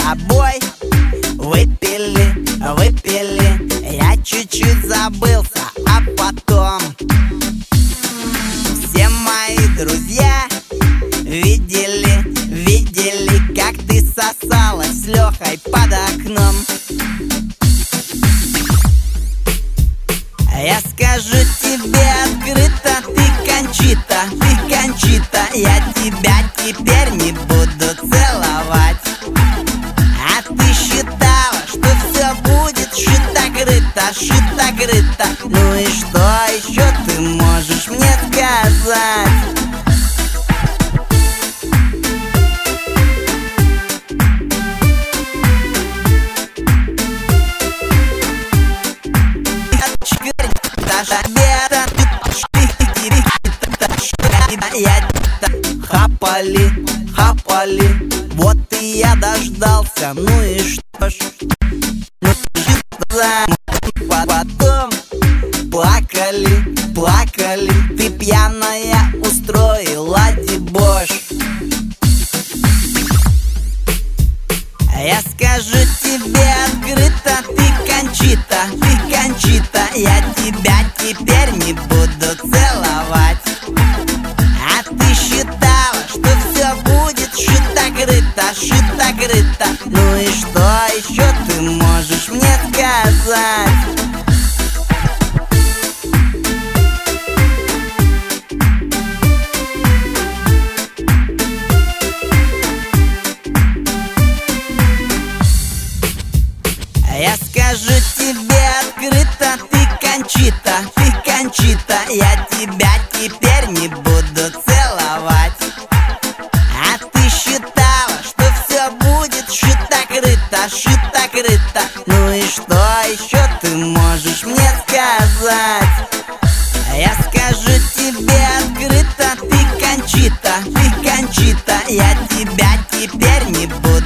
тобой выпили, я чуть-чуть забылся, а потом все мои друзья видели, как ты сосалась с Лехой под окном. Я скажу тебе открыто, ты Кончита, я тебя теперь не буду целовать. А ты считала, что все будет шито-крыто. Ну и что еще ты можешь мне сказать? Хапали, вот и я дождался. Ну и что ж, потом плакали, ты пьяная устроила дебош. Я скажу тебе открыто, ты Кончита, я тебя теперь не буду целовать. А ты считала, что все будет шито-крыто. Ну и что еще ты можешь мне сказать? Я скажу тебе открыто, ты Кончита, я тебя теперь не буду целовать. А ты считала, что все будет шито-крыто. Ну и что еще ты можешь мне сказать? Я скажу тебе открыто, ты Кончита, я тебя теперь не буду